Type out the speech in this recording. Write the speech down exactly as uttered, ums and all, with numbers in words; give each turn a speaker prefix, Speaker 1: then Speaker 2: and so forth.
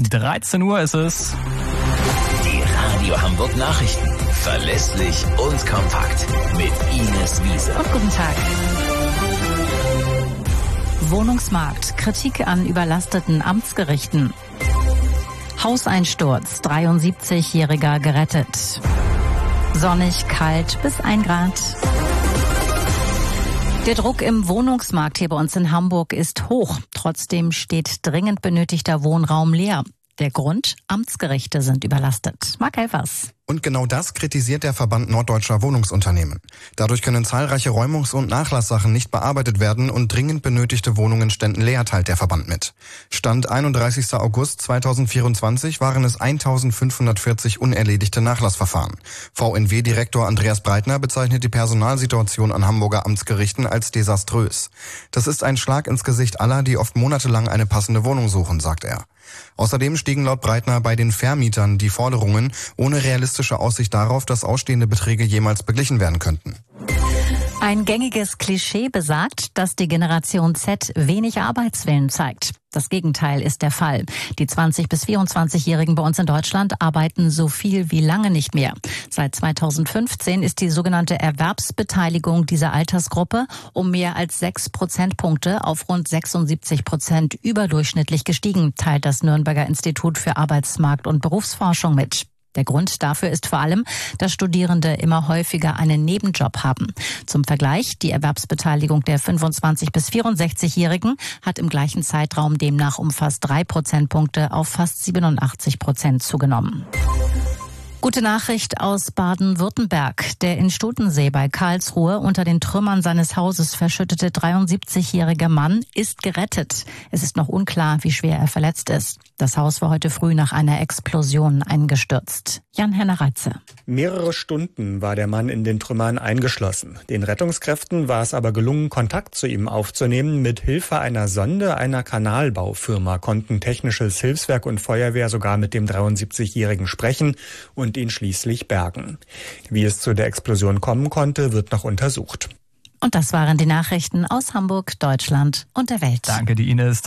Speaker 1: dreizehn Uhr ist es.
Speaker 2: Die Radio Hamburg Nachrichten. Verlässlich und kompakt. Mit Ines Wiese.
Speaker 3: Und guten Tag. Wohnungsmarkt. Kritik an überlasteten Amtsgerichten. Hauseinsturz. dreiundsiebzigjähriger gerettet. Sonnig, kalt bis ein Grad. Der Druck im Wohnungsmarkt hier bei uns in Hamburg ist hoch. Trotzdem steht dringend benötigter Wohnraum leer. Der Grund? Amtsgerichte sind überlastet. Marc Helfers.
Speaker 4: Und genau das kritisiert der Verband Norddeutscher Wohnungsunternehmen. Dadurch können zahlreiche Räumungs- und Nachlasssachen nicht bearbeitet werden und dringend benötigte Wohnungen ständen leer, teilt der Verband mit. Stand einunddreißigster August zweitausendvierundzwanzig waren es eintausendfünfhundertvierzig unerledigte Nachlassverfahren. V N W-Direktor Andreas Breitner bezeichnet die Personalsituation an Hamburger Amtsgerichten als desaströs. Das ist ein Schlag ins Gesicht aller, die oft monatelang eine passende Wohnung suchen, sagt er. Außerdem stiegen laut Breitner bei den Vermietern die Forderungen ohne realistische Aussicht darauf, dass ausstehende Beträge jemals beglichen werden könnten.
Speaker 3: Ein gängiges Klischee besagt, dass die Generation Z wenig Arbeitswillen zeigt. Das Gegenteil ist der Fall. Die zwanzig- bis vierundzwanzigjährigen bei uns in Deutschland arbeiten so viel wie lange nicht mehr. Seit zweitausendfünfzehn ist die sogenannte Erwerbsbeteiligung dieser Altersgruppe um mehr als sechs Prozentpunkte auf rund sechsundsiebzig Prozent überdurchschnittlich gestiegen, teilt das Nürnberger Institut für Arbeitsmarkt- und Berufsforschung mit. Der Grund dafür ist vor allem, dass Studierende immer häufiger einen Nebenjob haben. Zum Vergleich, die Erwerbsbeteiligung der fünfundzwanzig- bis vierundsechzigjährigen hat im gleichen Zeitraum demnach um fast drei Prozentpunkte auf fast siebenundachtzig Prozent zugenommen. Gute Nachricht aus Baden-Württemberg. Der in Stutensee bei Karlsruhe unter den Trümmern seines Hauses verschüttete dreiundsiebzigjährige Mann ist gerettet. Es ist noch unklar, wie schwer er verletzt ist. Das Haus war heute früh nach einer Explosion eingestürzt. Jan-Henner Reitze.
Speaker 5: Mehrere Stunden war der Mann in den Trümmern eingeschlossen. Den Rettungskräften war es aber gelungen, Kontakt zu ihm aufzunehmen. Mit Hilfe einer Sonde einer Kanalbaufirma konnten Technisches Hilfswerk und Feuerwehr sogar mit dem dreiundsiebzigjährigen sprechen und ihn schließlich bergen. Wie es zu der Explosion kommen konnte, wird noch untersucht.
Speaker 3: Und das waren die Nachrichten aus Hamburg, Deutschland und der Welt.
Speaker 1: Danke, die Ines.